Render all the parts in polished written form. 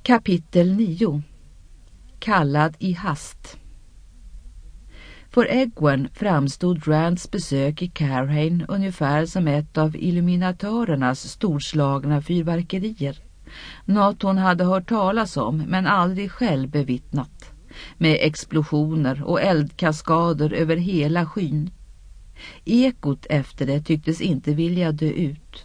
Kapitel 9. Kallad i hast. För Egwene framstod Rands besök i Carhain ungefär som ett av illuminatörernas storslagna fyrverkerier. Något hon hade hört talas om men aldrig själv bevittnat. Med explosioner och eldkaskader över hela skyn. Ekot efter det tycktes inte vilja dö ut.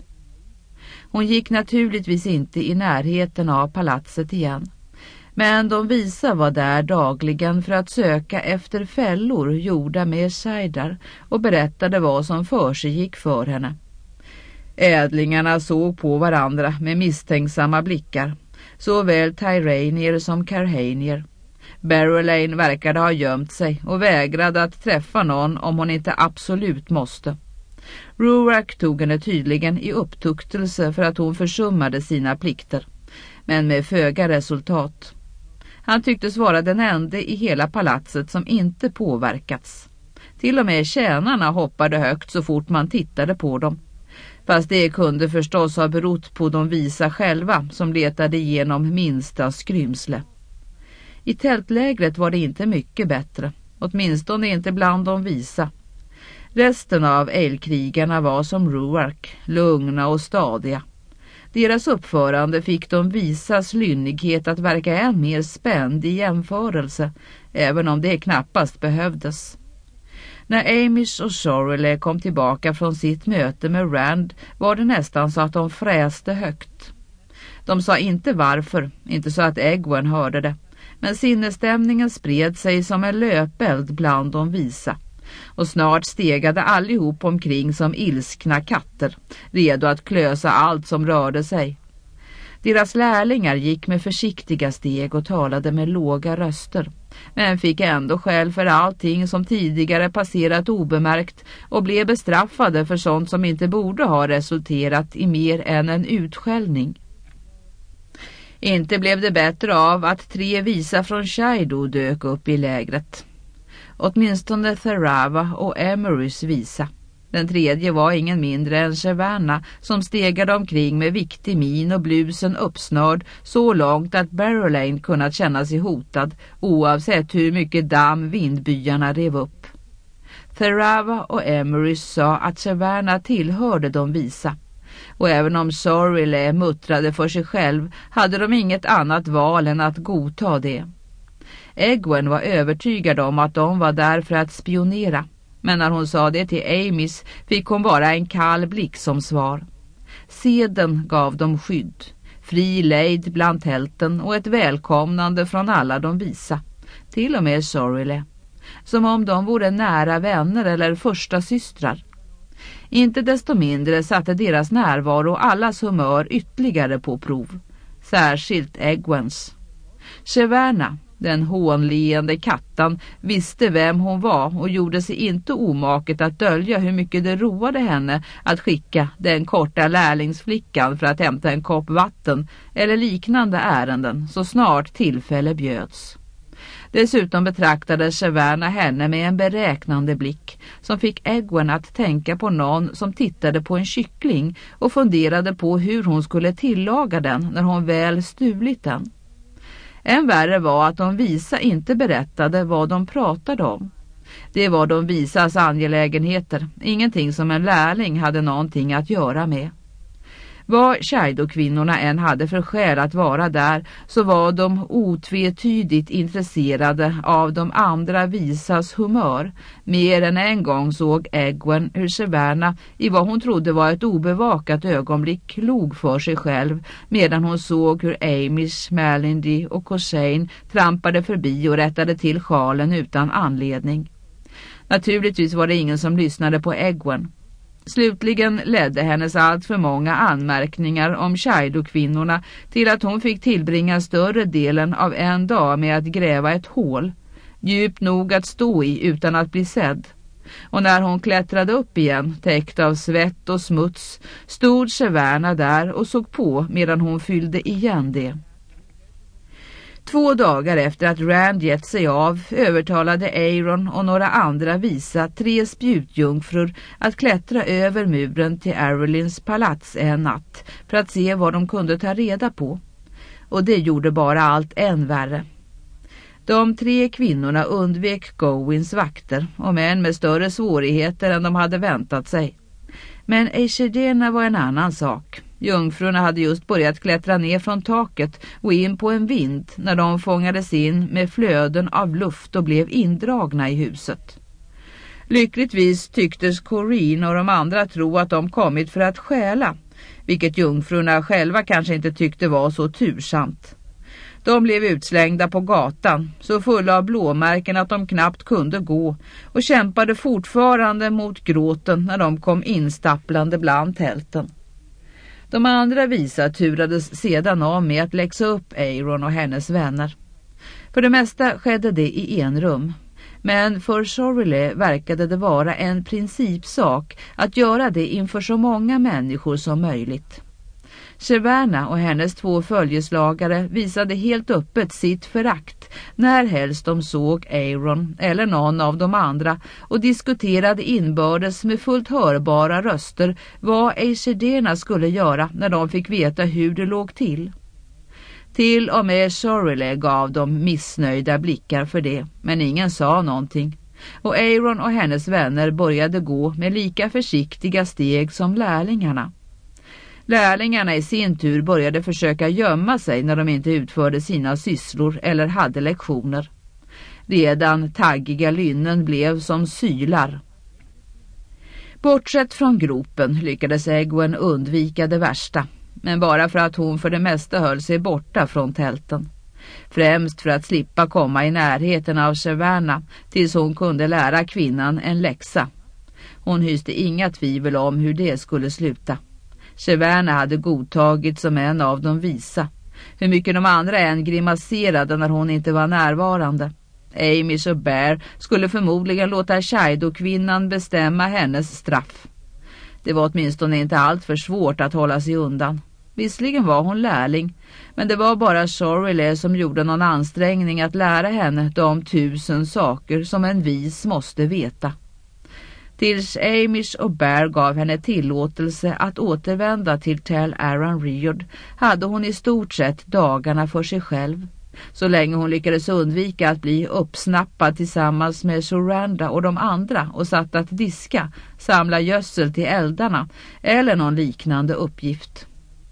Hon gick naturligtvis inte i närheten av palatset igen. Men de visa var där dagligen för att söka efter fällor gjorda med sajdar och berättade vad som försiggick för henne. Ädlingarna såg på varandra med misstänksamma blickar, såväl Tyranier som Carhainier. Barrowlane verkade ha gömt sig och vägrade att träffa någon om hon inte absolut måste. Ruark tog henne tydligen i upptuktelse för att hon försummade sina plikter, men med föga resultat. Han tycktes vara den enda i hela palatset som inte påverkats. Till och med tjänarna hoppade högt så fort man tittade på dem. Fast det kunde förstås ha berott på de visa själva som letade igenom minsta skrymsle. I tältlägret var det inte mycket bättre, åtminstone inte bland de visa. Resten av eilkrigarna var som Ruark, lugna och stadiga. Deras uppförande fick de visas lynnighet att verka än mer spänd i jämförelse, även om det knappast behövdes. När Amish och Sorrel kom tillbaka från sitt möte med Rand var det nästan så att de fräste högt. De sa inte varför, inte så att Egwene hörde det, men sinnesstämningen spred sig som en löpeld bland de visa. Och snart stegade allihop omkring som ilskna katter, redo att klösa allt som rörde sig. Deras lärlingar gick med försiktiga steg och talade med låga röster, men fick ändå skäl för allting som tidigare passerat obemärkt och blev bestraffade för sånt som inte borde ha resulterat i mer än en utskällning. Inte blev det bättre av att 3 visa från Shaido dök upp i lägret. Åtminstone Therava och Emerys visa. Den tredje var ingen mindre än Cheverna som stegade omkring med viktig min och blusen uppsnörd så långt att Barrowlane kunnat känna sig hotad oavsett hur mycket damm vindbyarna rev upp. Therava och Emery sa att Cheverna tillhörde de visa. Och även om Sorrel muttrade för sig själv hade de inget annat val än att godta det. Egwene var övertygad om att de var där för att spionera, men när hon sa det till Amish fick hon bara en kall blick som svar. Seden gav dem skydd, fri lejd bland tälten och ett välkomnande från alla de visa, till och med Sorrel, som om de vore nära vänner eller första systrar. Inte desto mindre satte deras närvaro och allas humör ytterligare på prov, särskilt Egwenes. Cheverna, den hånleende kattan, visste vem hon var och gjorde sig inte omaket att dölja hur mycket det roade henne att skicka den korta lärlingsflickan för att hämta en kopp vatten eller liknande ärenden så snart tillfälle bjöds. Dessutom betraktade Cheverna henne med en beräknande blick som fick Egwene att tänka på någon som tittade på en kyckling och funderade på hur hon skulle tillaga den när hon väl stulit den. Än värre var att de visa inte berättade vad de pratade om. Det var de visas angelägenheter, ingenting som en lärling hade någonting att göra med. Vad Shaido-kvinnorna än hade för skäl att vara där så var de otvetydigt intresserade av de andra visas humör. Mer än en gång såg Egwene hur Cheverna i vad hon trodde var ett obevakat ögonblick klog för sig själv medan hon såg hur Amish, Malindy och Coshain trampade förbi och rättade till sjalen utan anledning. Naturligtvis var det ingen som lyssnade på Egwene. Slutligen ledde hennes allt för många anmärkningar om Shaido-kvinnorna till att hon fick tillbringa större delen av en dag med att gräva ett hål, djupt nog att stå i utan att bli sedd. Och när hon klättrade upp igen, täckt av svett och smuts, stod Cheverna där och såg på medan hon fyllde igen det. 2 dagar efter att Rand gett sig av övertalade Aeron och några andra visa 3 spjutjungfrur att klättra över muren till Arelins palats en natt för att se vad de kunde ta reda på. och det gjorde bara allt än värre. De 3 kvinnorna undvek Gowins vakter, om än med större svårigheter än de hade väntat sig. Men Eishedena var en annan sak. Jungfrurna hade just börjat klättra ner från taket och in på en vind när de fångades in med flöden av luft och blev indragna i huset. Lyckligtvis tycktes Corinne och de andra tro att de kommit för att stjäla, vilket jungfrurna själva kanske inte tyckte var så tursamt. De blev utslängda på gatan, så fulla av blåmärken att de knappt kunde gå, och kämpade fortfarande mot gråten när de kom instapplande bland tälten. De andra visa turades sedan av med att läxa upp Aaron och hennes vänner. För det mesta skedde det i enrum, men för Shirley verkade det vara en principsak att göra det inför så många människor som möjligt. Cheverna och hennes 2 följeslagare visade helt öppet sitt förakt när helst de såg Aaron eller någon av de andra och diskuterade inbördes med fullt hörbara röster vad Eishedena skulle göra när de fick veta hur det låg till. Till och med Shirley gav dem missnöjda blickar för det, men ingen sa någonting. Och Aaron och hennes vänner började gå med lika försiktiga steg som lärlingarna. Lärlingarna i sin tur började försöka gömma sig när de inte utförde sina sysslor eller hade lektioner. Redan taggiga lynnen blev som sylar. Bortsett från gropen lyckades Egwene undvika det värsta, men bara för att hon för det mesta höll sig borta från tälten. Främst för att slippa komma i närheten av Cheverna tills hon kunde lära kvinnan en läxa. Hon hyste inga tvivel om hur det skulle sluta. Cheverna hade godtagit som en av de visa. Hur mycket de andra än grimaserade när hon inte var närvarande. Amish och Bear skulle förmodligen låta Shido-kvinnan bestämma hennes straff. Det var åtminstone inte allt för svårt att hålla sig undan. Visserligen var hon lärling, men det var bara Shirley som gjorde någon ansträngning att lära henne de 1000 saker som en vis måste veta. Tills Amish och Bear gav henne tillåtelse att återvända till Tell Aaron Riord hade hon i stort sett dagarna för sig själv, så länge hon lyckades undvika att bli uppsnappad tillsammans med Soranda och de andra och satt att diska, samla gödsel till eldarna eller någon liknande uppgift.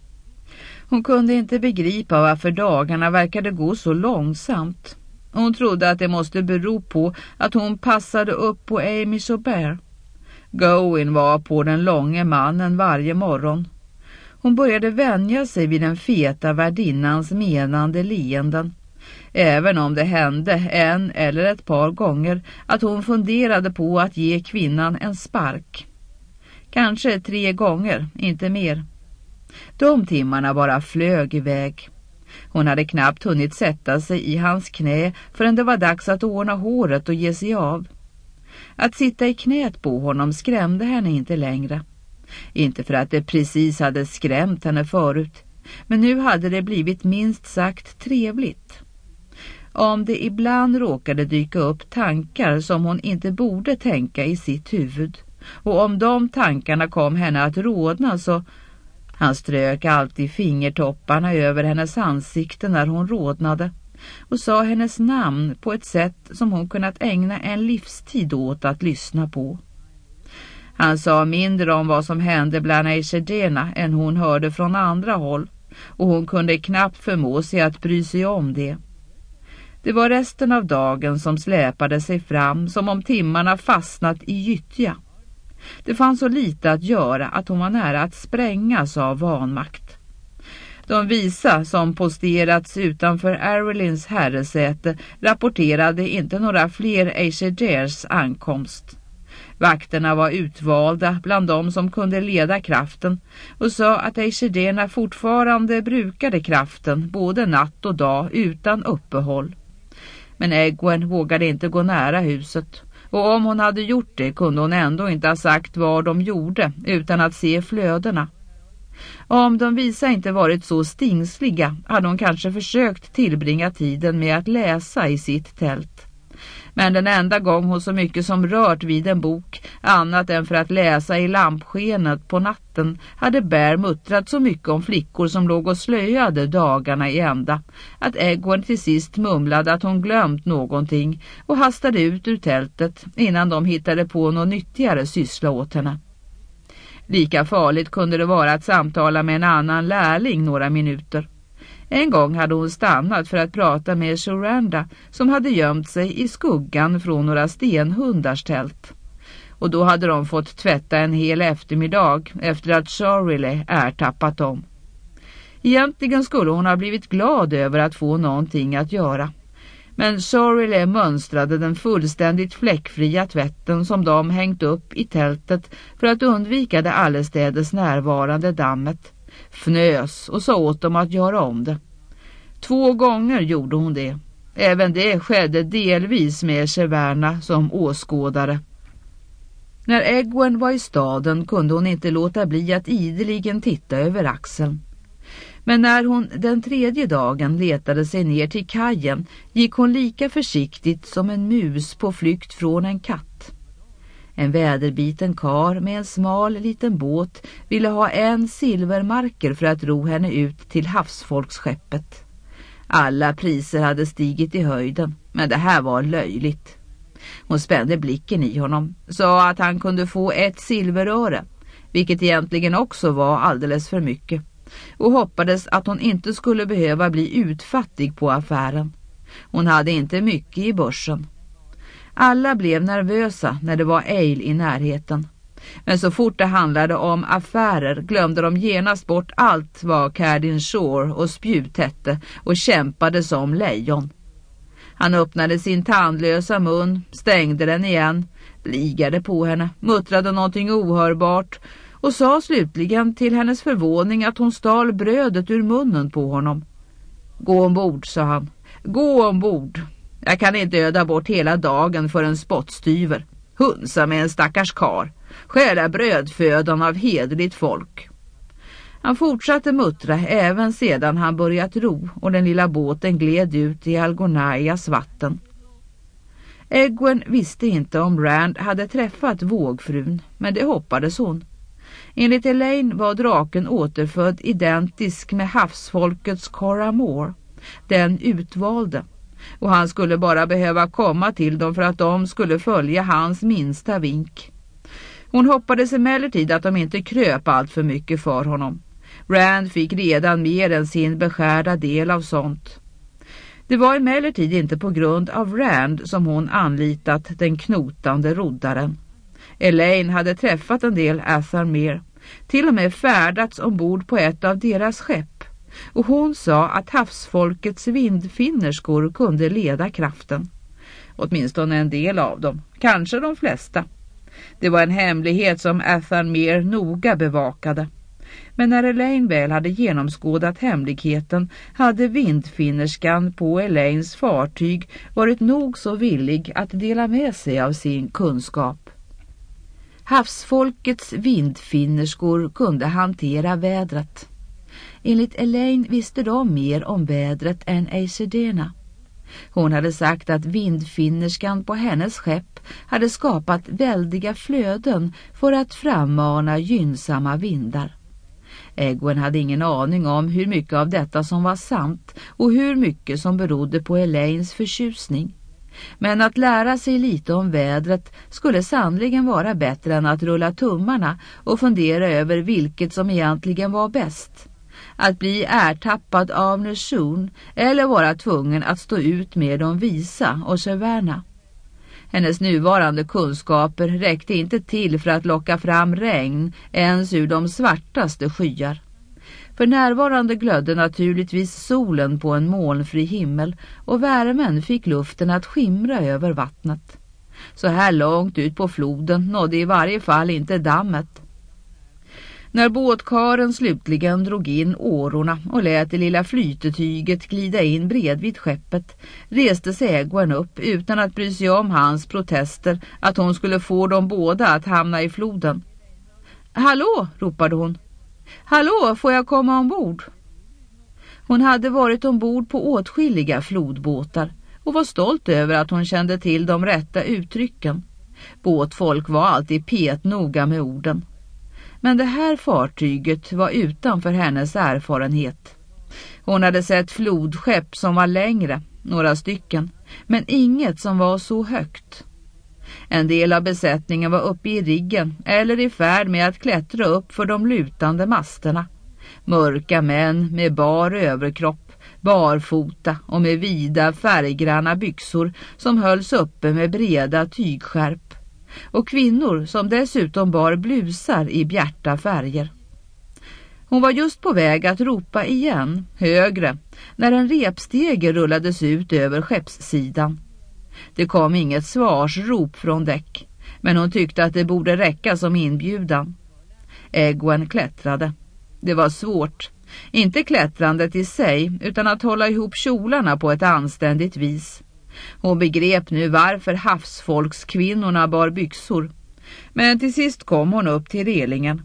Hon kunde inte begripa varför dagarna verkade gå så långsamt. Hon trodde att det måste bero på att hon passade upp på Amish och Bear. Gowin var på den långe mannen varje morgon. Hon började vänja sig vid den feta värdinnans menande leenden. Även om det hände en eller ett par gånger att hon funderade på att ge kvinnan en spark. Kanske 3 gånger, inte mer. De timmarna bara flög iväg. Hon hade knappt hunnit sätta sig i hans knä förrän det var dags att ordna håret och ge sig av. Att sitta i knät på honom skrämde henne inte längre. Inte för att det precis hade skrämt henne förut, men nu hade det blivit minst sagt trevligt. Om det ibland råkade dyka upp tankar som hon inte borde tänka i sitt huvud, och om de tankarna kom henne att rodna så... Han strök alltid fingertopparna över hennes ansikte när hon rodnade och sa hennes namn på ett sätt som hon kunnat ägna en livstid åt att lyssna på. Han sa mindre om vad som hände bland Eishedena än hon hörde från andra håll, och hon kunde knappt förmå sig att bry sig om det. Det var resten av dagen som släpade sig fram som om timmarna fastnat i gyttja. Det fanns så lite att göra att hon var nära att sprängas av vanmakt. De visa som posterats utanför Arelins herresäte rapporterade inte några fler Eisheders ankomst. Vakterna var utvalda bland de som kunde leda kraften och sa att Eishederna fortfarande brukade kraften både natt och dag utan uppehåll. Men Egwene vågade inte gå nära huset, och om hon hade gjort det kunde hon ändå inte ha sagt vad de gjorde utan att se flödena. Om de visa inte varit så stingsliga hade hon kanske försökt tillbringa tiden med att läsa i sitt tält. Men den enda gång hon så mycket som rört vid en bok, annat än för att läsa i lampskenet på natten, hade Bear muttrat så mycket om flickor som låg och slöjade dagarna i ända, att Egwene till sist mumlade att hon glömt någonting och hastade ut ur tältet innan de hittade på något nyttigare syssla åt henne. Lika farligt kunde det vara att samtala med en annan lärling några minuter. En gång hade hon stannat för att prata med Shoranda som hade gömt sig i skuggan från några stenhundars tält. Och då hade de fått tvätta en hel eftermiddag efter att Shorley ertappat dem. Egentligen skulle hon ha blivit glad över att få någonting att göra. Men Shorley mönstrade den fullständigt fläckfria tvätten som de hängt upp i tältet för att undvika det allestädes närvarande dammet. Fnös och sa åt dem att göra om det. 2 gånger gjorde hon det. Även det skedde delvis med Cheverna som åskådare. När Egwene var i staden kunde hon inte låta bli att ideligen titta över axeln. Men när hon den 3:e dagen letade sig ner till kajen gick hon lika försiktigt som en mus på flykt från en katt. En väderbiten kar med en smal liten båt ville ha 1 silvermarker för att ro henne ut till havsfolksskeppet. Alla priser hade stigit i höjden, men det här var löjligt. Hon spände blicken i honom, sa att han kunde få 1 silveröre, vilket egentligen också var alldeles för mycket, och hoppades att hon inte skulle behöva bli utfattig på affären. Hon hade inte mycket i börsen. Alla blev nervösa när det var ale i närheten. Men så fort det handlade om affärer glömde de genast bort allt vad Cardin Shore och spjut hette och kämpade som lejon. Han öppnade sin tandlösa mun, stängde den igen, bligade på henne, muttrade någonting ohörbart och sa slutligen till hennes förvåning att hon stal brödet ur munnen på honom. Gå ombord, sa han. Gå ombord. Jag kan inte öda bort hela dagen för en spottstyver. Hunsa med en stackars kar. Stjäla brödfödan av hederligt folk. Han fortsatte muttra även sedan han börjat ro och den lilla båten gled ut i Algonaias vatten. Egwene visste inte om Rand hade träffat vågfrun, men det hoppades hon. Enligt Elaine var draken återfödd identisk med havsfolkets Cora Moore, den utvalde, och han skulle bara behöva komma till dem för att de skulle följa hans minsta vink. Hon hoppades emellertid att de inte kröp allt för mycket för honom. Rand fick redan mer än sin beskärda del av sånt. Det var emellertid inte på grund av Rand som hon anlitat den knotande roddaren. Elaine hade träffat en del Atharmere, till och med färdats ombord på ett av deras skepp, och hon sa att havsfolkets vindfinnerskor kunde leda kraften. Åtminstone en del av dem, kanske de flesta. Det var en hemlighet som Atharmere noga bevakade. Men när Elaine väl hade genomskådat hemligheten hade vindfinnerskan på Elaines fartyg varit nog så villig att dela med sig av sin kunskap. Havsfolkets vindfinnerskor kunde hantera vädret. Enligt Elaine visste de mer om vädret än Aesedena. Hon hade sagt att vindfinnerskan på hennes skepp hade skapat väldiga flöden för att frammana gynnsamma vindar. Egwene hade ingen aning om hur mycket av detta som var sant och hur mycket som berodde på Elaines förtjusning. Men att lära sig lite om vädret skulle sannoliken vara bättre än att rulla tummarna och fundera över vilket som egentligen var bäst. Att bli ertappad av Neshun eller vara tvungen att stå ut med de visa och Cheverna. Hennes nuvarande kunskaper räckte inte till för att locka fram regn ens ur de svartaste skyar. För närvarande glödde naturligtvis solen på en molnfri himmel och värmen fick luften att skimra över vattnet. Så här långt ut på floden nådde i varje fall inte dammet. När båtkaren slutligen drog in årorna och lät det lilla flytetyget glida in bredvid skeppet reste sig Egwene upp utan att bry sig om hans protester att hon skulle få dem båda att hamna i floden. Hallå, ropade hon. Hallå, får jag komma ombord? Hon hade varit ombord på åtskilliga flodbåtar och var stolt över att hon kände till de rätta uttrycken. Båtfolk var alltid petnoga med orden. Men det här fartyget var utanför hennes erfarenhet. Hon hade sett flodskepp som var längre, några stycken, men inget som var så högt. En del av besättningen var uppe i riggen eller i färd med att klättra upp för de lutande masterna. Mörka män med bar överkropp, barfota och med vida färggranna byxor som hölls uppe med breda tygskärp. Och kvinnor som dessutom bar blusar i bjärta färger. Hon var just på väg att ropa igen, högre, när en repstege rullades ut över skeppssidan. Det kom inget svarsrop från däck, men hon tyckte att det borde räcka som inbjudan. Egwene klättrade. Det var svårt. Inte klättrandet i sig, utan att hålla ihop kjolarna på ett anständigt vis. Hon begrep nu varför havsfolkskvinnorna bar byxor. Men till sist kom hon upp till relingen.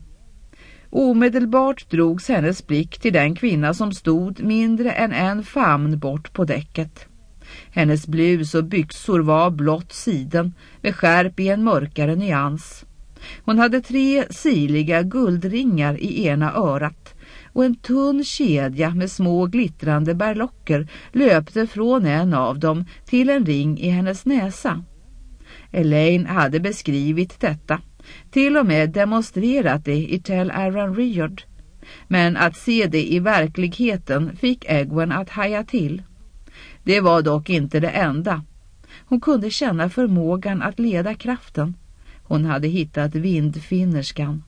Omedelbart drogs hennes blick till den kvinna som stod mindre än en famn bort på däcket. Hennes blus och byxor var blått siden med skärp i en mörkare nyans. Hon hade 3 siliga guldringar i ena örat och en tunn kedja med små glittrande berlocker löpte från en av dem till en ring i hennes näsa. Elaine hade beskrivit detta, till och med demonstrerat det i Tell Aranriod. Men att se det i verkligheten fick Egwene att haja till. Det var dock inte det enda. Hon kunde känna förmågan att leda kraften. Hon hade hittat vindfinnerskan.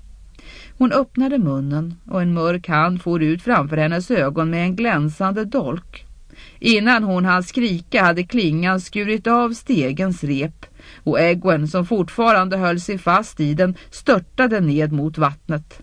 Hon öppnade munnen och en mörk hand for ut framför hennes ögon med en glänsande dolk. Innan hon hann skrika hade klingan skurit av stegens rep och Egwene, som fortfarande höll sig fast i den, störtade ned mot vattnet.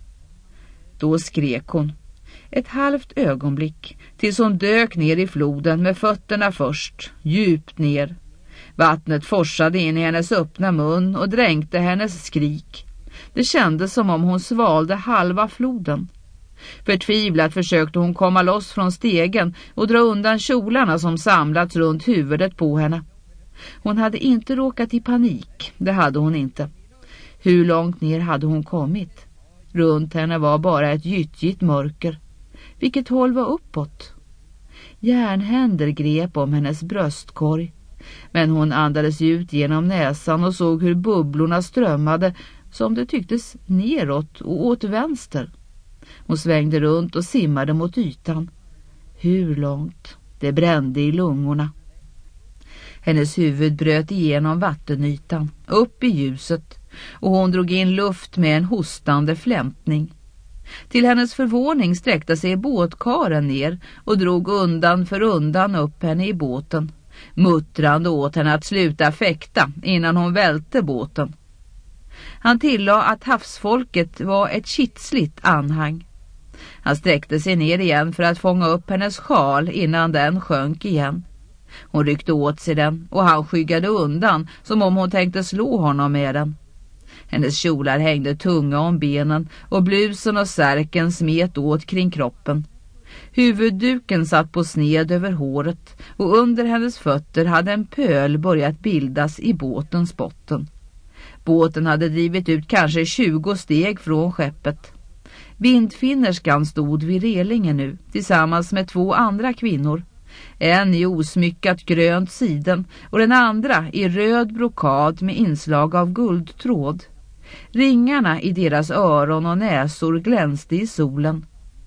Då skrek hon. Ett halvt ögonblick tills hon dök ner i floden med fötterna först, djupt ner. Vattnet forsade in i hennes öppna mun och dränkte hennes skrik. Det kändes som om hon svalde halva floden. Förtvivlat försökte hon komma loss från stegen och dra undan kjolarna som samlats runt huvudet på henne. Hon hade inte råkat i panik, det hade hon inte. Hur långt ner hade hon kommit? Runt henne var bara ett gyttjigt mörker. Vilket håll var uppåt? Järnhänder grep om hennes bröstkorg. Men hon andades ut genom näsan och såg hur bubblorna strömmade, som det tycktes, neråt och åt vänster. Hon svängde runt och simmade mot ytan. Hur långt? Det brände i lungorna. Hennes huvud bröt igenom vattenytan, upp i ljuset, och hon drog in luft med en hostande flämtning. Till hennes förvåning sträckte sig båtkaren ner och drog undan för undan upp henne i båten, muttrande åt henne att sluta fäkta innan hon välte båten. Han tillade att havsfolket var ett kitsligt anhang. Han sträckte sig ner igen för att fånga upp hennes sjal innan den sjönk igen. Hon ryckte åt sig den och han skyggade undan som om hon tänkte slå honom med den. Hennes kjolar hängde tunga om benen och blusen och särken smet åt kring kroppen. Huvudduken satt på sned över håret och under hennes fötter hade en pöl börjat bildas i båtens botten. Båten hade drivit ut kanske 20 steg från skeppet. Vindfinnerskan stod vid relingen nu tillsammans med 2 andra kvinnor. En i osmyckat grönt siden och den andra i röd brokad med inslag av guldtråd. Ringarna i deras öron och näsor glänste i solen.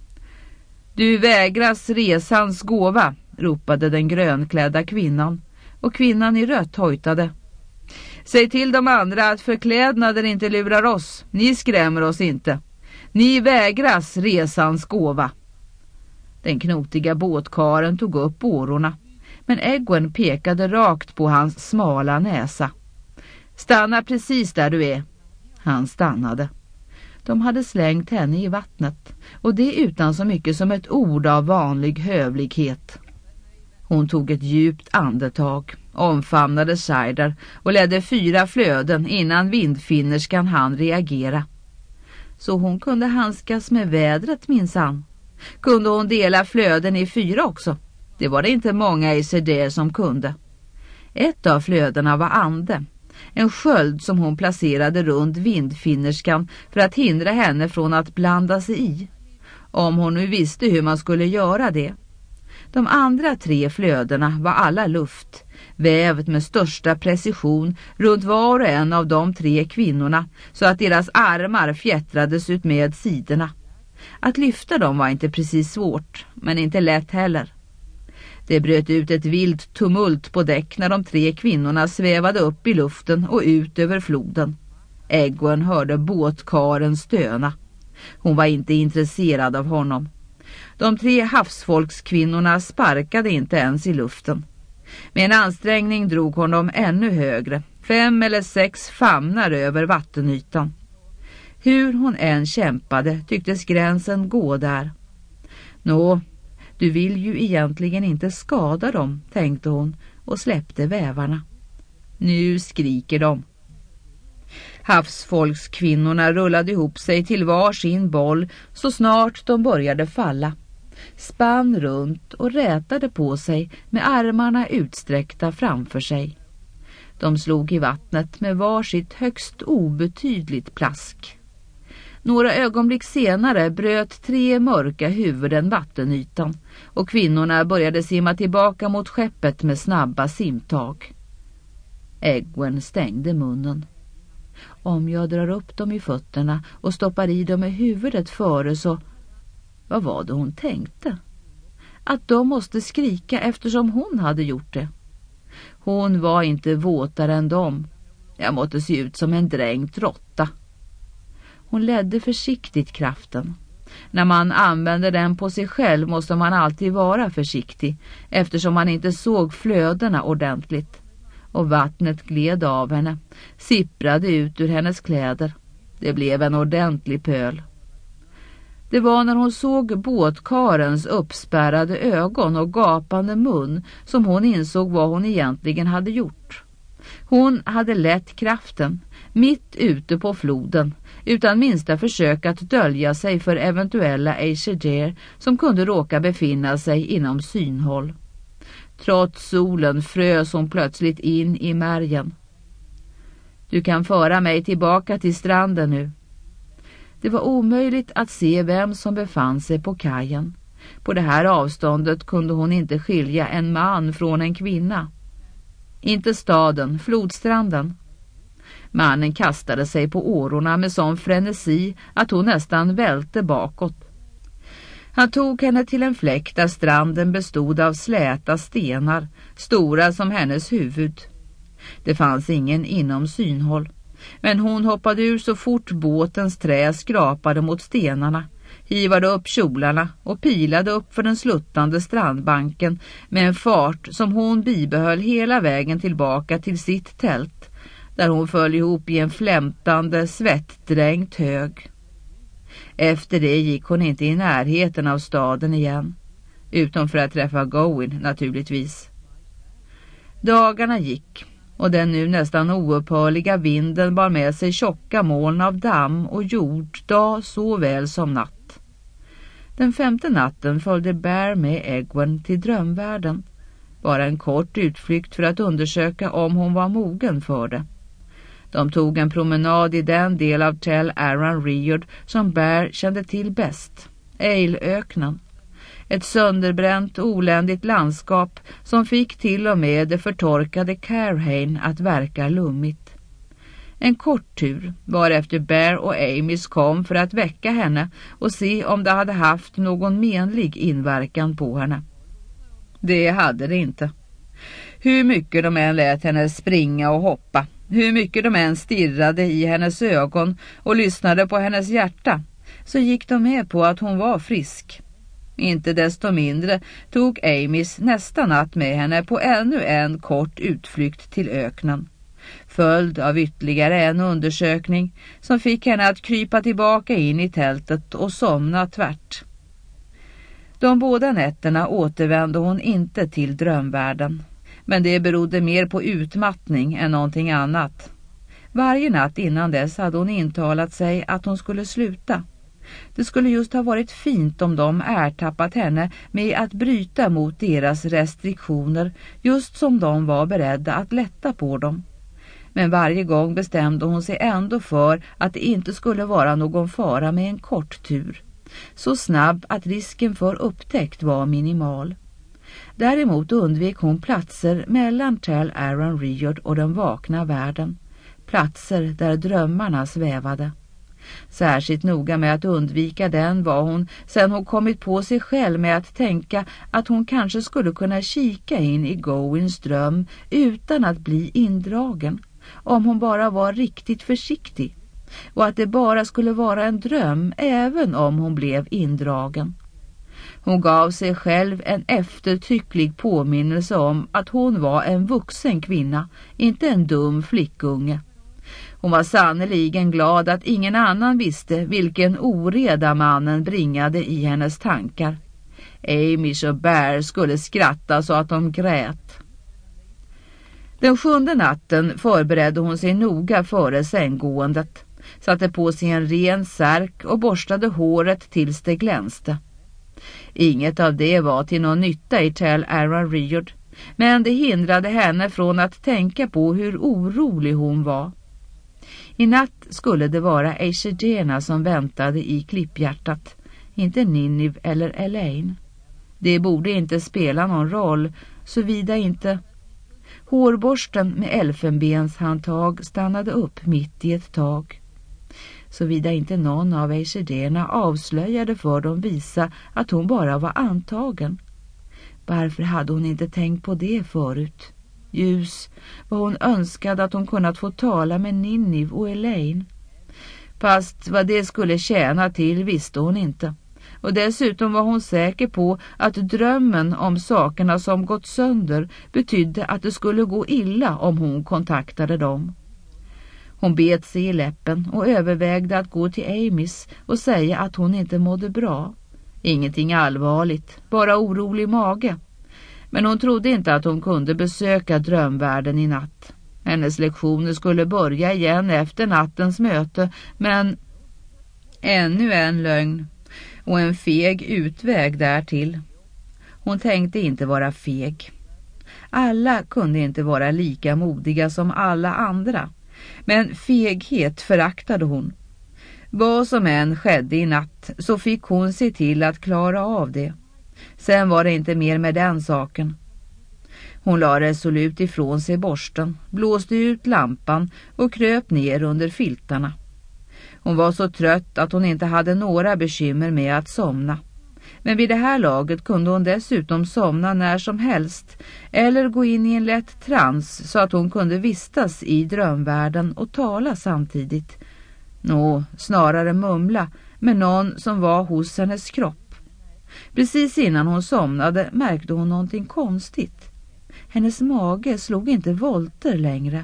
Du vägras resans gåva, ropade den grönklädda kvinnan, och kvinnan i rött hojtade. Säg till de andra att förklädnaden inte lurar oss, ni skrämmer oss inte. Ni vägras resans gåva. Den knotiga båtkaren tog upp årorna, men Egwene pekade rakt på hans smala näsa. Stanna precis där du är. Han stannade. De hade slängt henne i vattnet, och det utan så mycket som ett ord av vanlig hövlighet. Hon tog ett djupt andetag, omfamnade Saidar och ledde 4 flöden innan vindfinnerskan hann reagera. Så hon kunde handskas med vädret minsann. Kunde hon dela flöden i 4 också? Det var det inte många i Cedar som kunde. Ett av flödena var ande, en sköld som hon placerade runt vindfinnerskan för att hindra henne från att blanda sig i, om hon nu visste hur man skulle göra det. De andra 3 flödena var alla luft, vävt med största precision runt var och en av de 3 kvinnorna så att deras armar fjättrades ut med sidorna. Att lyfta dem var inte precis svårt, men inte lätt heller. Det bröt ut ett vilt tumult på däck när de 3 kvinnorna svävade upp i luften och ut över floden. Egwene hörde båtkaren stöna. Hon var inte intresserad av honom. De 3 havsfolkskvinnorna sparkade inte ens i luften. Med en ansträngning drog hon dem ännu högre, 5 eller 6 famnar över vattenytan. Hur hon än kämpade tycktes gränsen gå där. Nå, du vill ju egentligen inte skada dem, tänkte hon och släppte vävarna. Nu skriker de. Havsfolkskvinnorna rullade ihop sig till var sin boll så snart de började falla. Spann runt och rätade på sig med armarna utsträckta framför sig. De slog i vattnet med varsitt högst obetydligt plask. Några ögonblick senare bröt 3 mörka huvuden vattenytan och kvinnorna började simma tillbaka mot skeppet med snabba simtag. Egwene stängde munnen. Om jag drar upp dem i fötterna och stoppar i dem med huvudet före så... Vad var det hon tänkte? Att de måste skrika eftersom hon hade gjort det. Hon var inte våtare än dem. Jag måste se ut som en dränkt råtta. Hon ledde försiktigt kraften. När man använder den på sig själv måste man alltid vara försiktig eftersom man inte såg flödena ordentligt. Och vattnet gled av henne, sipprade ut ur hennes kläder. Det blev en ordentlig pöl. Det var när hon såg båtkarens uppspärrade ögon och gapande mun som hon insåg vad hon egentligen hade gjort. Hon hade lett kraften, mitt ute på floden, utan minsta försök att dölja sig för eventuella Aesir som kunde råka befinna sig inom synhåll. Trots solen frös hon plötsligt in i märgen. Du kan föra mig tillbaka till stranden nu. Det var omöjligt att se vem som befann sig på kajen. På det här avståndet kunde hon inte skilja en man från en kvinna. Inte staden, flodstranden. Mannen kastade sig på årorna med sån frenesi att hon nästan välte bakåt. Han tog henne till en fläck där stranden bestod av släta stenar, stora som hennes huvud. Det fanns ingen inom synhåll, men hon hoppade ur så fort båtens trä skrapade mot stenarna, hivade upp kjolarna och pilade upp för den sluttande strandbanken med en fart som hon bibehöll hela vägen tillbaka till sitt tält, där hon föll ihop i en flämtande, svettdränkt hög. Efter det gick hon inte i närheten av staden igen, utom för att träffa Gawain naturligtvis. Dagarna gick och den nu nästan oupphörliga vinden bar med sig tjocka moln av damm och jord dag såväl som natt. Den 5:e natten följde Bear med Egwene till drömvärlden, bara en kort utflykt för att undersöka om hon var mogen för det. De tog en promenad i den del av Tell Aran Riord som Bear kände till bäst, Ejlöknen. Ett sönderbränt, oländigt landskap som fick till och med det förtorkade Carhain att verka lummigt. En kort tur varefter Bear och Amis kom för att väcka henne och se om det hade haft någon menlig inverkan på henne. Det hade det inte. Hur mycket de än lät henne springa och hoppa, hur mycket de än stirrade i hennes ögon och lyssnade på hennes hjärta, så gick de med på att hon var frisk. Inte desto mindre tog Amis nästa natt med henne på ännu en kort utflykt till öknen, följd av ytterligare en undersökning som fick henne att krypa tillbaka in i tältet och somna tvärt. De båda nätterna återvände hon inte till drömvärlden, men det berodde mer på utmattning än någonting annat. Varje natt innan dess hade hon intalat sig att hon skulle sluta. Det skulle just ha varit fint om de ertappat henne med att bryta mot deras restriktioner, just som de var beredda att lätta på dem. Men varje gång bestämde hon sig ändå för att det inte skulle vara någon fara med en kort tur. Så snabb att risken för upptäckt var minimal. Däremot undvek hon platser mellan Tell Aaron Riord och den vakna världen. Platser där drömmarna svävade. Särskilt noga med att undvika den var hon sen hon kommit på sig själv med att tänka att hon kanske skulle kunna kika in i Gowins dröm utan att bli indragen, om hon bara var riktigt försiktig, och att det bara skulle vara en dröm även om hon blev indragen. Hon gav sig själv en eftertrycklig påminnelse om att hon var en vuxen kvinna, inte en dum flickunge. Hon var sannoliken glad att ingen annan visste vilken oreda mannen bringade i hennes tankar. Amish och Bear skulle skratta så att de grät. Den 7:e natten förberedde hon sig noga före sänggåendet, satte på sig en ren särk och borstade håret tills det glänste. Inget av det var till någon nytta i Tell Aaron Riord, men det hindrade henne från att tänka på hur orolig hon var. I natt skulle det vara Eishedena som väntade i Klipphjärtat, inte Ninniv eller Elaine. Det borde inte spela någon roll, såvida inte... Hårborsten med elfenbenshandtag stannade upp mitt i ett tag. Såvida inte någon av Eishedena avslöjade för dem visa att hon bara var antagen. Varför hade hon inte tänkt på det förut? Ljus, vad hon önskade att hon kunnat få tala med Ninniv och Elaine. Fast vad det skulle tjäna till visste hon inte. Och dessutom var hon säker på att drömmen om sakerna som gått sönder betydde att det skulle gå illa om hon kontaktade dem. Hon bet sig i läppen och övervägde att gå till Amys och säga att hon inte mådde bra. Ingenting allvarligt, bara orolig mage. Men hon trodde inte att hon kunde besöka drömvärlden i natt. Hennes lektioner skulle börja igen efter nattens möte, men ännu en lögn och en feg utväg därtill. Hon tänkte inte vara feg. Alla kunde inte vara lika modiga som alla andra, men feghet föraktade hon. Vad som än skedde i natt så fick hon se till att klara av det. Sen var det inte mer med den saken. Hon la resolut ifrån sig borsten, blåste ut lampan och kröp ner under filtarna. Hon var så trött att hon inte hade några bekymmer med att somna. Men vid det här laget kunde hon dessutom somna när som helst eller gå in i en lätt trans så att hon kunde vistas i drömvärlden och tala samtidigt. Snarare mumla med någon som var hos hennes kropp. Precis innan hon somnade märkte hon någonting konstigt. Hennes mage slog inte volter längre.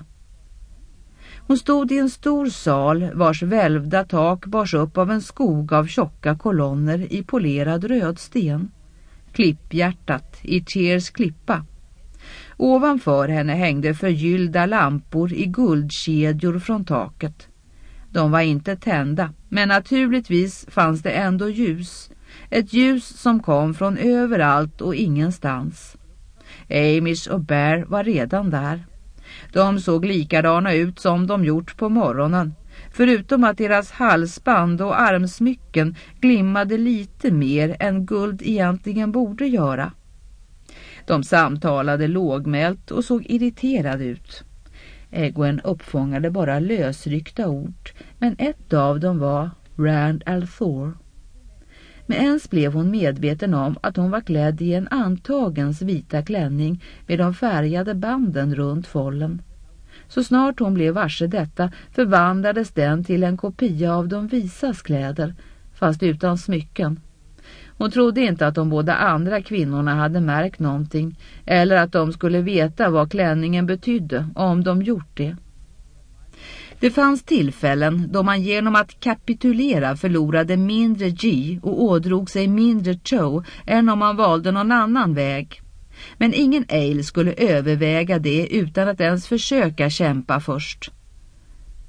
Hon stod i en stor sal vars välvda tak bars upp av en skog av tjocka kolonner i polerad rödsten. Klipphjärtat i Tears klippa. Ovanför henne hängde förgyllda lampor i guldkedjor från taket. De var inte tända, men naturligtvis fanns det ändå ljus. Ett ljus som kom från överallt och ingenstans. Amish och Bear var redan där. De såg likadana ut som de gjort på morgonen, förutom att deras halsband och armsmycken glimmade lite mer än guld egentligen borde göra. De samtalade lågmält och såg irriterade ut. Egwene uppfångade bara lösryckta ord, men ett av dem var Rand al'Thor. Men ens blev hon medveten om att hon var klädd i en antagens vita klänning med de färgade banden runt follen. Så snart hon blev varse detta förvandlades den till en kopia av de visas kläder, fast utan smycken. Hon trodde inte att de båda andra kvinnorna hade märkt någonting, eller att de skulle veta vad klänningen betydde om de gjort det. Det fanns tillfällen då man genom att kapitulera förlorade mindre G och ådrog sig mindre Cho än om man valde någon annan väg. Men ingen Ale skulle överväga det utan att ens försöka kämpa först.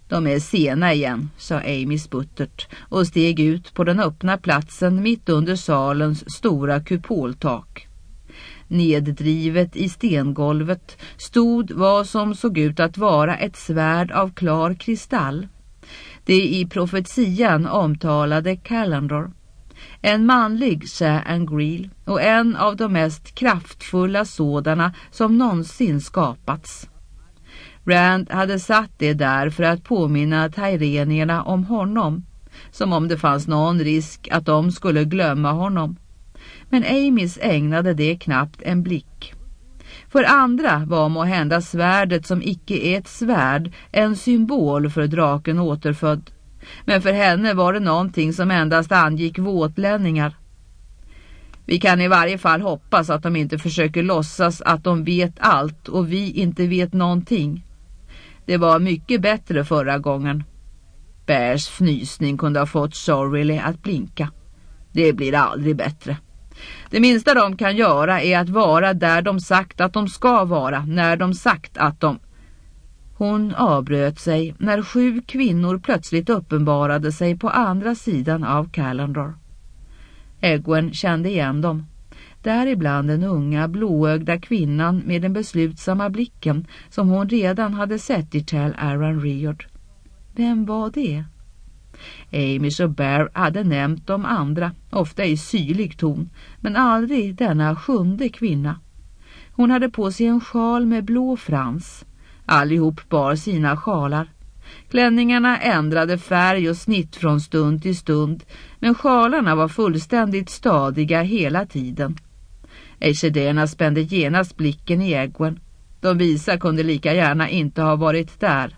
De är sena igen, sa Amy sputtert och steg ut på den öppna platsen mitt under salens stora kupoltak. Neddrivet i stengolvet stod vad som såg ut att vara ett svärd av klar kristall. Det i profetian omtalade Callandor. En manlig Sir Angreel och en av de mest kraftfulla sådana som någonsin skapats. Rand hade satt det där för att påminna tyrenierna om honom, som om det fanns någon risk att de skulle glömma honom. Men Amys ägnade det knappt en blick. För andra var måhända svärdet som icke är ett svärd en symbol för draken återfödd. Men för henne var det någonting som endast angick våtlänningar. Vi kan i varje fall hoppas att de inte försöker låtsas att de vet allt och vi inte vet någonting. Det var mycket bättre förra gången. Bears fnysning kunde ha fått Sorrely att blinka. Det blir aldrig bättre. Det minsta de kan göra är att vara där de sagt att de ska vara, när de sagt att de... Hon avbröt sig när 7 kvinnor plötsligt uppenbarade sig på andra sidan av Callandor. Egwene kände igen dem. Däribland den unga blåögda kvinnan med den beslutsamma blicken som hon redan hade sett i Tal Aran Riord. Vem var det? Amish och Bear hade nämnt de andra, ofta i syrlig ton, men aldrig denna 7:e kvinna. Hon hade på sig en sjal med blå frans. Allihop bar sina sjalar. Klänningarna ändrade färg och snitt från stund till stund, men sjalarna var fullständigt stadiga hela tiden. Eishederna spände genast blicken i Egwene. De visa kunde lika gärna inte ha varit där.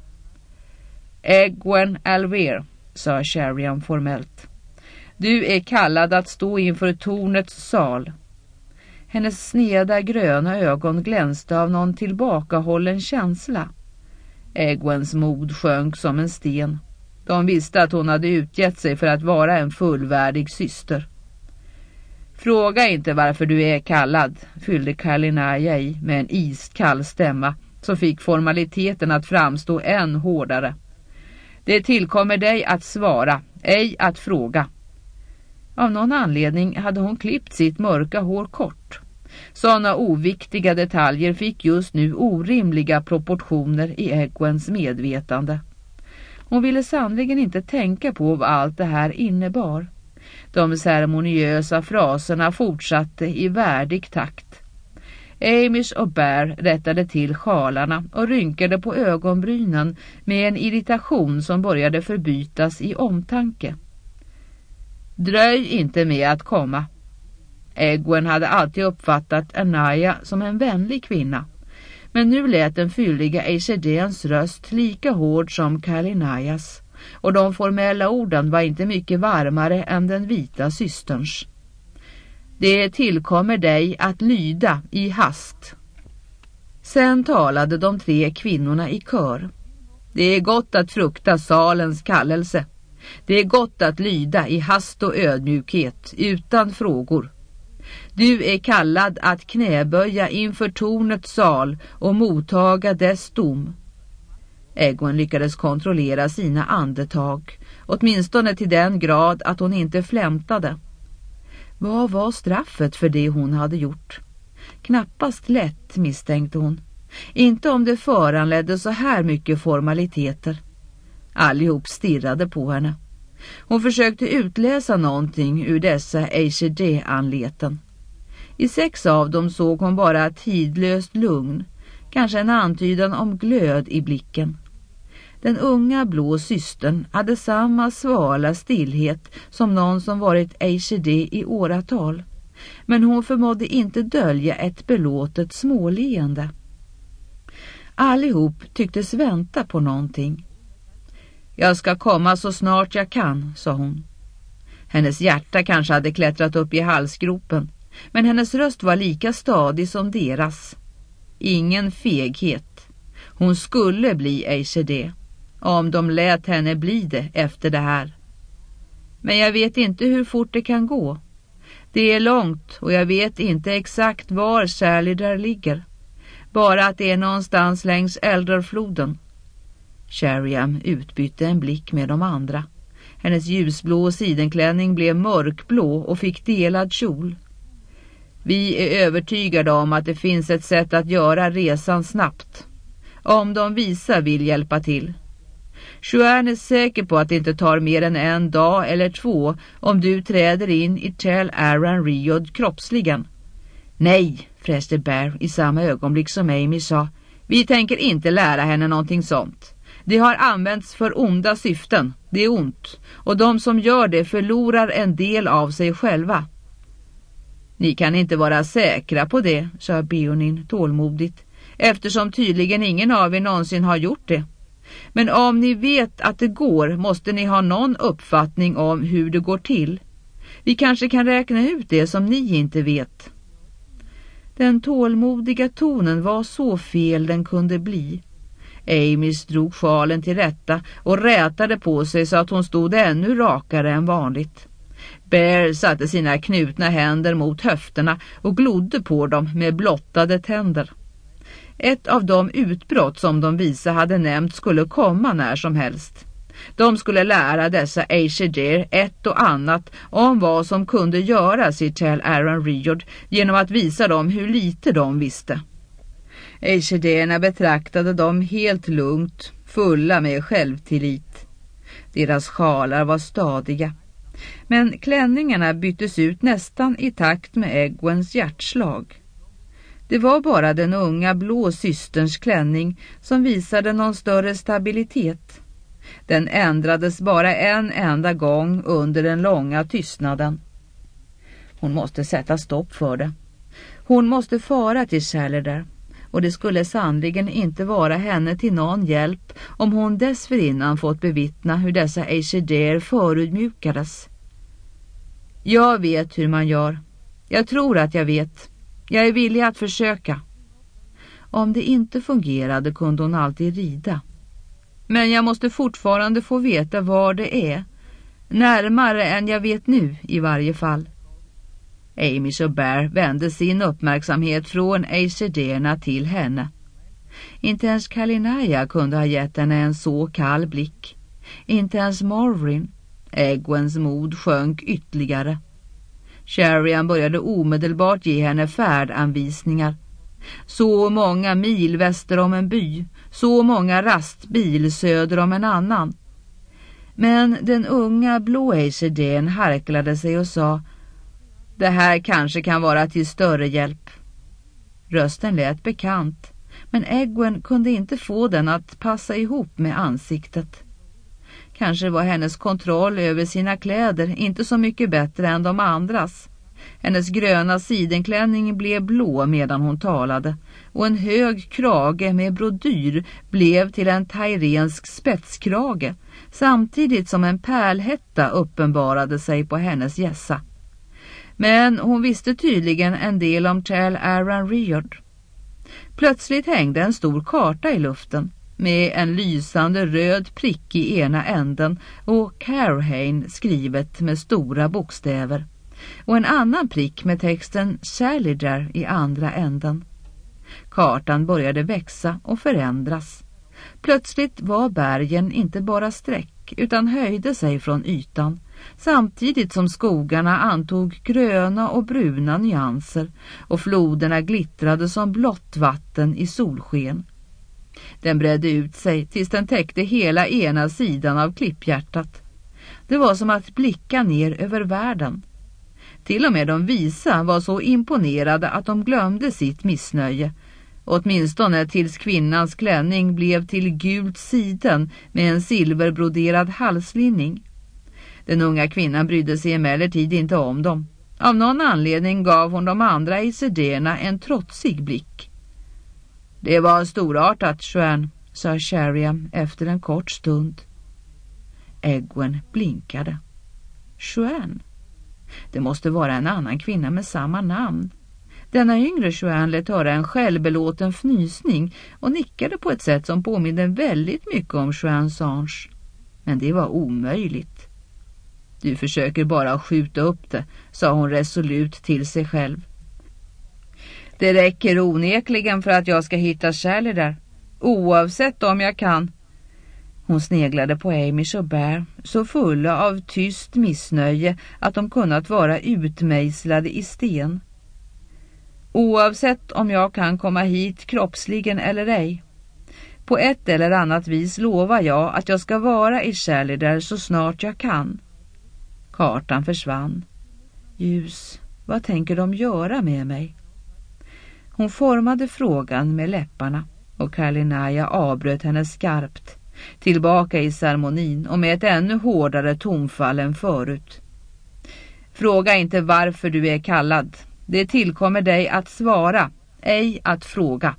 Egwene Alver, sa Sherian formellt. Du är kallad att stå inför tornets sal. Hennes sneda gröna ögon glänste av någon tillbakahållen känsla. Egwenes mod sjönk som en sten. De visste att hon hade utgett sig för att vara en fullvärdig syster. Fråga inte varför du är kallad, fyllde Kalinaya i med en iskall stämma som fick formaliteten att framstå än hårdare. Det tillkommer dig att svara, ej att fråga. Av någon anledning hade hon klippt sitt mörka hår kort. Sådana oviktiga detaljer fick just nu orimliga proportioner i Egwenes medvetande. Hon ville sannligen inte tänka på vad allt det här innebar. De ceremoniösa fraserna fortsatte i värdig takt. Amish och Bear rättade till sjalarna och rynkade på ögonbrynen med en irritation som började förbytas i omtanke. Dröj inte med att komma. Egwene hade alltid uppfattat Anaya som en vänlig kvinna, men nu lät den fylliga Eishedens röst lika hård som Kalinayas, och de formella orden var inte mycket varmare än den vita systerns. Det tillkommer dig att lyda i hast. Sen talade de 3 kvinnorna i kör. Det är gott att frukta salens kallelse. Det är gott att lyda i hast och ödmjukhet, utan frågor. Du är kallad att knäböja inför tornets sal och mottaga dess dom. Egwene lyckades kontrollera sina andetag, åtminstone till den grad att hon inte flämtade. Vad var straffet för det hon hade gjort? Knappast lätt, misstänkte hon. Inte om det föranledde så här mycket formaliteter. Allihop stirrade på henne. Hon försökte utläsa någonting ur dessa Eishede-anleten. I 6 av dem såg hon bara tidlöst lugn, kanske en antydan om glöd i blicken. Den unga blå systern hade samma svala stillhet som någon som varit Eishede i åratal, men hon förmådde inte dölja ett belåtet småleende. Allihop tycktes vänta på någonting. Jag ska komma så snart jag kan, sa hon. Hennes hjärta kanske hade klättrat upp i halsgropen, men hennes röst var lika stadig som deras. Ingen feghet. Hon skulle bli Eishede, om de lät henne bli det efter det här. Men jag vet inte hur fort det kan gå. Det är långt och jag vet inte exakt var Särlig där ligger. Bara att det är någonstans längs Elderfloden. Sheriam utbytte en blick med de andra. Hennes ljusblå sidenklänning blev mörkblå och fick delad kjol. Vi är övertygade om att det finns ett sätt att göra resan snabbt. Om de visa vill hjälpa till. Joanne är säker på att det inte tar mer än 1 dag eller 2 om du träder in i Tell Aaron Riod kroppsligen. Nej, fräste Bear i samma ögonblick som Amy sa. Vi tänker inte lära henne någonting sånt. Det har använts för onda syften. Det är ont. Och de som gör det förlorar en del av sig själva. Ni kan inte vara säkra på det, sa Beonin tålmodigt, eftersom tydligen ingen av er någonsin har gjort det. Men om ni vet att det går måste ni ha någon uppfattning om hur det går till. Vi kanske kan räkna ut det som ni inte vet. Den tålmodiga tonen var så fel den kunde bli. Amy drog sjalen till rätta och rätade på sig så att hon stod ännu rakare än vanligt. Bear satte sina knutna händer mot höfterna och glodde på dem med blottade tänder. Ett av de utbrott som de visa hade nämnt skulle komma när som helst. De skulle lära dessa Aesir ett och annat om vad som kunde göras i Tell Aaron Riod genom att visa dem hur lite de visste. Aesirna betraktade dem helt lugnt, fulla med självtillit. Deras sjalar var stadiga. Men klänningarna byttes ut nästan i takt med Egwens hjärtslag. Det var bara den unga blå systerns klänning som visade någon större stabilitet. Den ändrades bara en enda gång under den långa tystnaden. Hon måste sätta stopp för det. Hon måste fara till Sheridan, och det skulle sannligen inte vara henne till någon hjälp om hon dessförinnan fått bevittna hur dessa Aesir förutmjukades. Jag vet hur man gör. Jag tror att jag vet. Jag är villig att försöka. Om det inte fungerade kunde hon alltid rida. Men jag måste fortfarande få veta var det är. Närmare än jag vet nu i varje fall. Amy och Bear vände sin uppmärksamhet från Aesirna till henne. Inte ens Kalinaya kunde ha gett henne en så kall blick. Inte ens Morvrin. Egwens mod sjönk ytterligare. Sheridan började omedelbart ge henne färdanvisningar. Så många mil väster om en by, så många rastbil söder om en annan. Men den unga blå Aesir harklade sig och sa: det här kanske kan vara till större hjälp. Rösten lät bekant, men Egwen kunde inte få den att passa ihop med ansiktet. Kanske var hennes kontroll över sina kläder inte så mycket bättre än de andras. Hennes gröna sidenklänning blev blå medan hon talade, och en hög krage med brodyr blev till en tairensk spetskrage, samtidigt som en pärlhätta uppenbarade sig på hennes gässa. Men hon visste tydligen en del om Tell Aaron Riod. Plötsligt hängde en stor karta i luften med en lysande röd prick i ena änden och Carhain skrivet med stora bokstäver, och en annan prick med texten Sheridan i andra änden. Kartan började växa och förändras. Plötsligt var bergen inte bara streck utan höjde sig från ytan, samtidigt som skogarna antog gröna och bruna nyanser och floderna glittrade som blått vatten i solsken. Den bredde ut sig tills den täckte hela ena sidan av klipphjärtat. Det var som att blicka ner över världen. Till och med de visa var så imponerade att de glömde sitt missnöje, åtminstone tills kvinnans klänning blev till gult siden med en silverbroderad halslinning. Den unga kvinnan brydde sig emellertid inte om dem. Av någon anledning gav hon de andra Aesirna en trotsig blick. Det var storartat, Joanne, sa Sheridan efter en kort stund. Egwen blinkade. Joanne? Det måste vara en annan kvinna med samma namn. Denna yngre Joanne lät höra en självbelåten fnysning och nickade på ett sätt som påminner väldigt mycket om Joanne Sange. Men det var omöjligt. Du försöker bara skjuta upp det, sa hon resolut till sig själv. Det räcker onekligen för att jag ska hitta Sheridan, oavsett om jag kan. Hon sneglade på Amish och Bear, så fulla av tyst missnöje att de kunnat vara utmejslade i sten. Oavsett om jag kan komma hit kroppsligen eller ej. På ett eller annat vis lovar jag att jag ska vara i Sheridan så snart jag kan. Kartan försvann. Ljus, vad tänker de göra med mig? Hon formade frågan med läpparna och Kalinaya avbröt henne skarpt, tillbaka i ceremonin och med ett ännu hårdare tonfall än förut. Fråga inte varför du är kallad. Det tillkommer dig att svara, ej att fråga.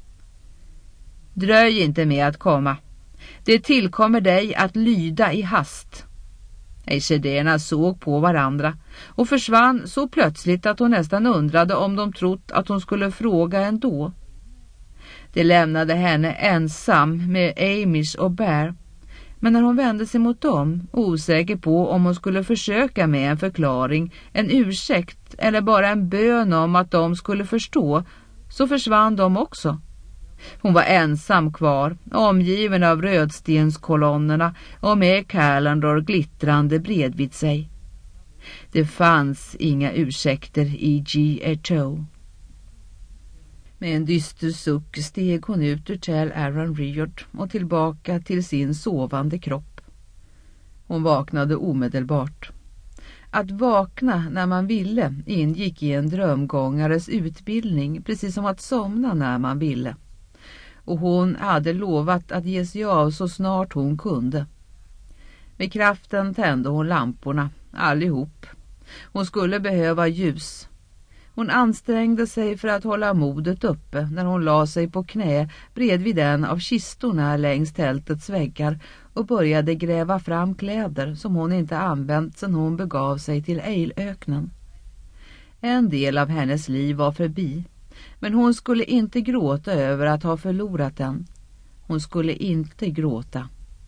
Dröj inte med att komma. Det tillkommer dig att lyda i hast. Ejshederna såg på varandra och försvann så plötsligt att hon nästan undrade om de trott att hon skulle fråga ändå. Det lämnade henne ensam med Amish och Bear, men när hon vände sig mot dem, osäker på om hon skulle försöka med en förklaring, en ursäkt eller bara en bön om att de skulle förstå, så försvann de också. Hon var ensam kvar, omgiven av rödstenskolonnerna och med Callandor glittrande bredvid sig. Det fanns inga ursäkter i G.H.O. Med en dyster suck steg hon ut ur Tell Aaron Riord och tillbaka till sin sovande kropp. Hon vaknade omedelbart. Att vakna när man ville ingick i en drömgångares utbildning, precis som att somna när man ville. Och hon hade lovat att ge sig av så snart hon kunde. Med kraften tände hon lamporna, allihop. Hon skulle behöva ljus. Hon ansträngde sig för att hålla modet uppe när hon la sig på knä bredvid en av kistorna längs tältets väggar och började gräva fram kläder som hon inte använt sedan hon begav sig till Eilöknen. En del av hennes liv var förbi, men hon skulle inte gråta över att ha förlorat den. Hon skulle inte gråta.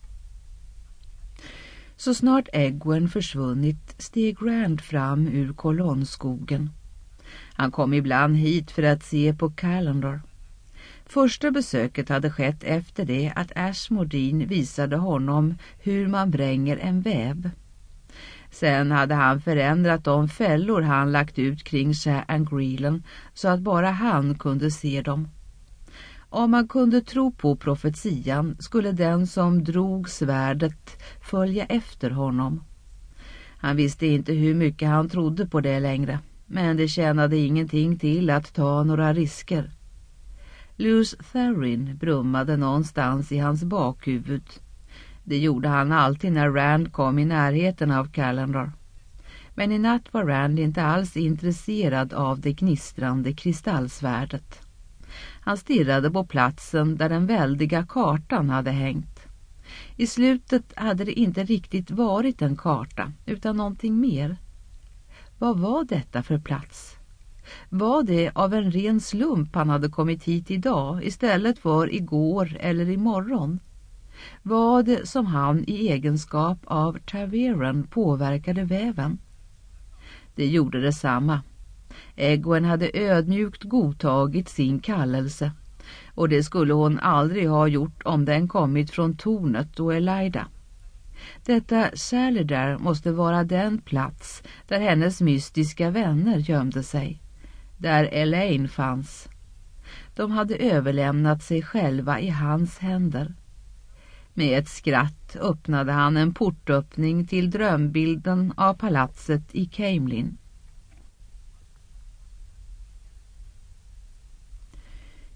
Så snart Egwene försvunnit steg Rand fram ur kolonnskogen. Han kom ibland hit för att se på Callandor. Första besöket hade skett efter det att Ashmordine visade honom hur man bränger en väv. Sen hade han förändrat de fällor han lagt ut kring Shah Angreelen så att bara han kunde se dem. Om man kunde tro på profetian skulle den som drog svärdet följa efter honom. Han visste inte hur mycket han trodde på det längre, men det tjänade ingenting till att ta några risker. Lews Therin brummade någonstans i hans bakhuvud. Det gjorde han alltid när Rand kom i närheten av Callandor. Men i natt var Rand inte alls intresserad av det gnistrande kristallsvärdet. Han stirrade på platsen där den väldiga kartan hade hängt. I slutet hade det inte riktigt varit en karta utan någonting mer. Vad var detta för plats? Var det av en ren slump han hade kommit hit idag istället för igår eller imorgon? Var det som han i egenskap av Taveran påverkade väven? Det gjorde detsamma. Egwene hade ödmjukt godtagit sin kallelse, och det skulle hon aldrig ha gjort om den kommit från tornet och Elaida. Detta Sheridan måste vara den plats där hennes mystiska vänner gömde sig, där Elaine fanns. De hade överlämnat sig själva i hans händer. Med ett skratt öppnade han en portöppning till drömbilden av palatset i Caemlyn.